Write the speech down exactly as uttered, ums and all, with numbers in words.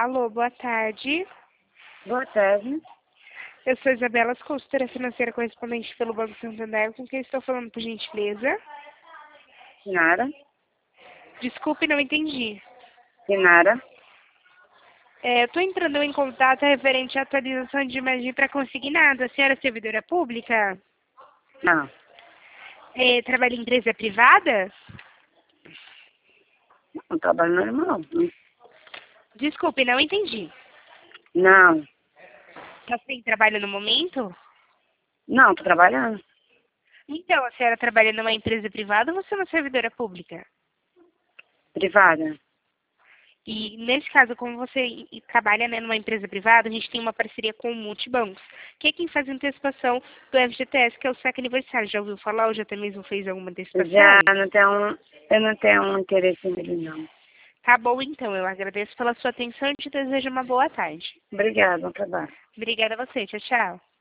Alô, boa tarde. Boa tarde. Eu sou Isabela, consultora financeira correspondente pelo Banco Santander, com quem estou falando, por gentileza? Sinara. Desculpe, não entendi. Sinara. É, eu estou entrando em contato referente à atualização de imagem para consignado. A senhora é servidora pública? Não. É, trabalha em empresa privada? Não, trabalho normal. Desculpe, não entendi. Não. Você tem trabalho no momento? Não, tô trabalhando. Então, a senhora trabalha numa empresa privada ou você é uma servidora pública? Privada. E, nesse caso, como você i- trabalha, né, numa empresa privada, a gente tem uma parceria com o Multibancos, que é quem faz antecipação do F G T S, que é o saque aniversário. Já ouviu falar ou já até mesmo fez alguma antecipação? Já não tenho, eu não tenho um interesse nele, não. Tá bom, então. Eu agradeço pela sua atenção e te desejo uma boa tarde. Obrigada, bom trabalho. Obrigada a você. Tchau, tchau.